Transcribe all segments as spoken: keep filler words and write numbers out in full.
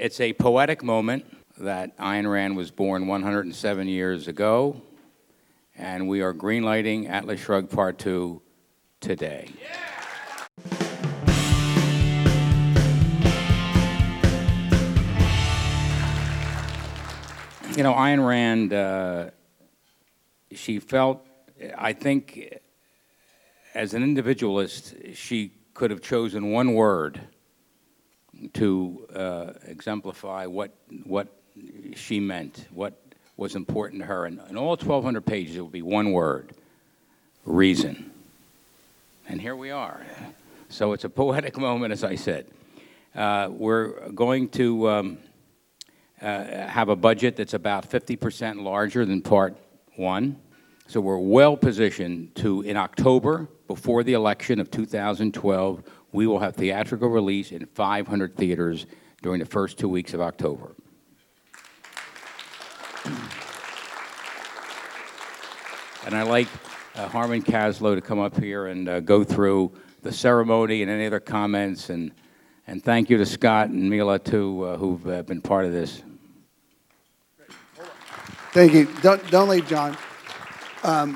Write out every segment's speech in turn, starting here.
it's a poetic moment that Ayn Rand was born one hundred seven years ago, and we are greenlighting Atlas Shrugged Part two today. Yeah. You know, Ayn Rand, uh, she felt, I think, as an individualist, she could have chosen one word to uh, exemplify what what she meant, what was important to her. And in all twelve hundred pages, it would be one word: reason. And here we are. So it's a poetic moment, as I said. Uh, we're going to um, uh, have a budget that's about fifty percent larger than Part One. So we're well positioned to, in October, before the election of two thousand twelve, we will have theatrical release in five hundred theaters during the first two weeks of October. And I'd like uh, Harmon Kaslow to come up here and uh, go through the ceremony and any other comments. And, and thank you to Scott and Mila, too, uh, who've uh, been part of this. Thank you. Don't, don't leave, John. Um,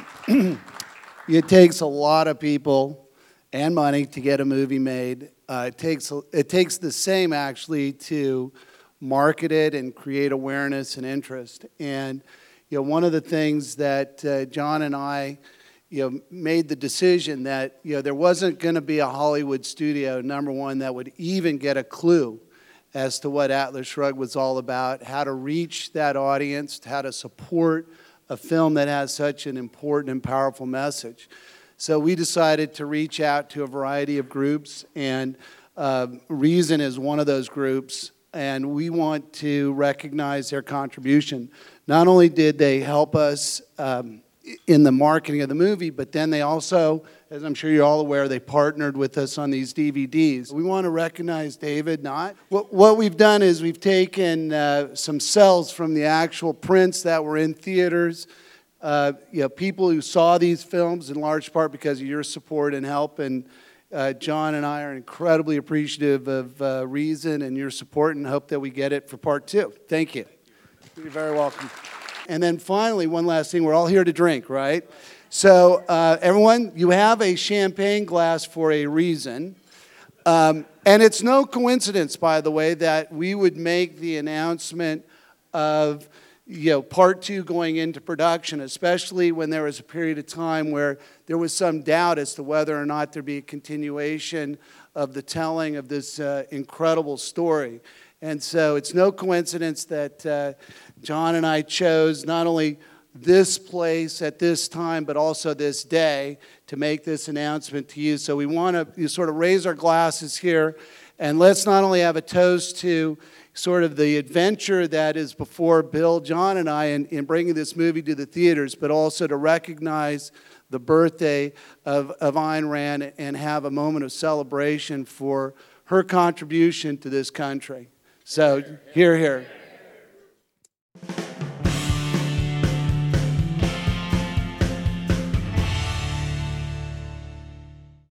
it takes a lot of people and money to get a movie made. Uh, it takes it takes the same, actually, to market it and create awareness and interest. And you know, one of the things that uh, John and I, you know, made the decision that you know there wasn't going to be a Hollywood studio, number one, that would even get a clue as to what Atlas Shrugged was all about, how to reach that audience, how to support a film that has such an important and powerful message. So we decided to reach out to a variety of groups, and uh, Reason is one of those groups, and we want to recognize their contribution. Not only did they help us um, in the marketing of the movie, but then they also, as I'm sure you're all aware, they partnered with us on these D V Ds. We want to recognize David Knott. What, what we've done is we've taken uh, some cells from the actual prints that were in theaters, uh, you know, people who saw these films in large part because of your support and help, and uh, John and I are incredibly appreciative of uh, Reason and your support, and hope that we get it for part two. Thank you. You're very welcome. And then finally, one last thing, we're all here to drink, right? So uh, everyone, you have a champagne glass for a reason. Um, and it's no coincidence, by the way, that we would make the announcement of you know, part two going into production, especially when there was a period of time where there was some doubt as to whether or not there'd be a continuation of the telling of this uh, incredible story. And so it's no coincidence that uh, John and I chose not only this place at this time, but also this day to make this announcement to you. So we want to sort of raise our glasses here, and let's not only have a toast to sort of the adventure that is before Bill, John, and I in, in bringing this movie to the theaters, but also to recognize the birthday of, of Ayn Rand and have a moment of celebration for her contribution to this country. So, here, here.